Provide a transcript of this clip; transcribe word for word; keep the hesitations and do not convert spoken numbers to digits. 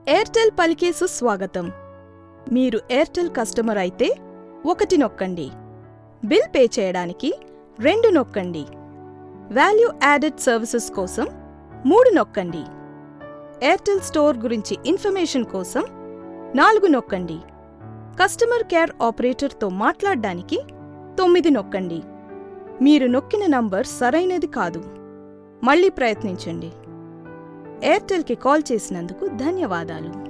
Airtel పలికే సుస్వాగతం. మీరు ఎయిర్టెల్ కస్టమర్ అయితే ఒకటి నొక్కండి. బిల్ పే చేయడానికి రెండు నొక్కండి. వాల్యూ యాడెడ్ సర్వీసెస్ కోసం మూడు నొక్కండి. ఎయిర్టెల్ స్టోర్ గురించి ఇన్ఫర్మేషన్ కోసం నాలుగు నొక్కండి. కస్టమర్ కేర్ ఆపరేటర్తో మాట్లాడడానికి తొమ్మిది నొక్కండి. మీరు నొక్కిన నంబర్ సరైనది కాదు. మళ్ళీ ప్రయత్నించండి. ఎయిర్టెల్కి కాల్ చేసినందుకు ధన్యవాదాలు.